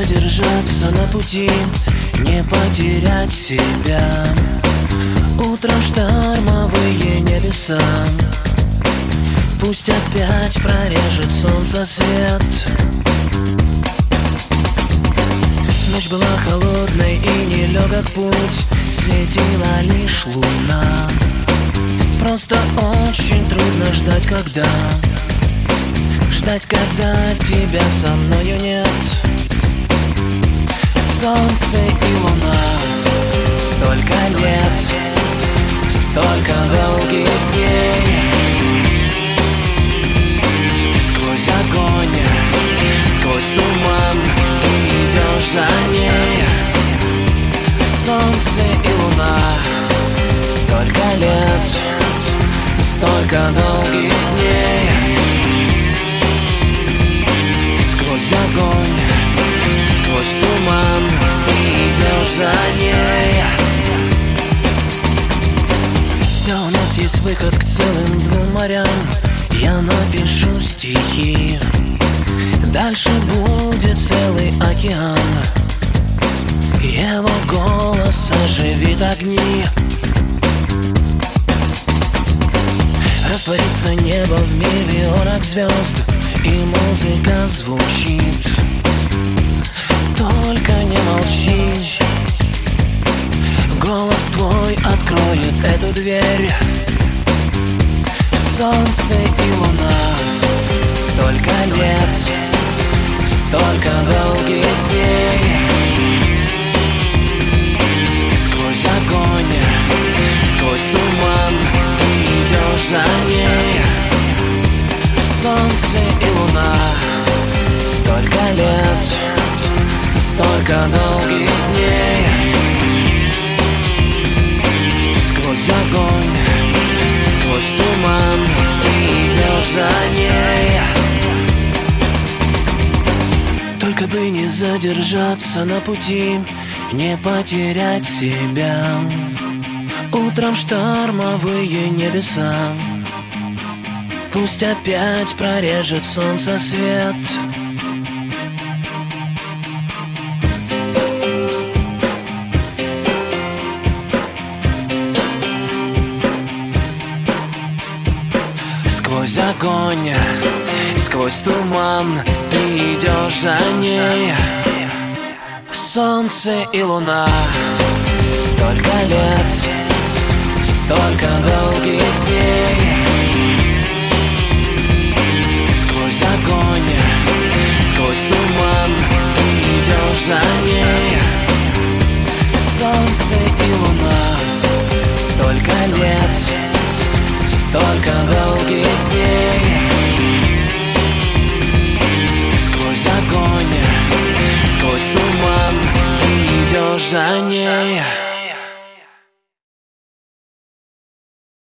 задержаться на пути, не потерять себя. Утром штормовые небеса, пусть опять прорежет солнце свет. Ночь была холодной и нелегок путь, светила лишь луна. Просто очень трудно ждать, когда тебя со мною нет. Солнце и луна, столько лет, столько долгих дней. Сквозь огонь, сквозь туман ты идешь за ней. Солнце и луна, столько лет, столько долгих дней. Сквозь огонь, сквозь туман ты идешь за ней. Да, у нас есть выход к целым 2 морям. Я напишу стихи, дальше будет целый океан. Его голос оживит огни. Растворится небо в миллионах звезд, и музыка звучит. Только не молчи, голос твой откроет эту дверь. Солнце и луна, столько лет, столько долгих дней. Сквозь огонь, сквозь туман ты идешь за ней. Солнце и луна, столько лет, столько долгих дней. Сквозь огонь, сквозь туман ты идешь за ней. Только бы не задержаться на пути, не потерять себя. Утром штормовые небеса, пусть опять прорежет солнце свет. Сквозь огонь, сквозь туман ты идешь за ней. Солнце и луна, столько лет, столько долгих дней. Сквозь огонь, сквозь туман ты идешь за ней. Солнце и луна, столько лет, столько долгих дней.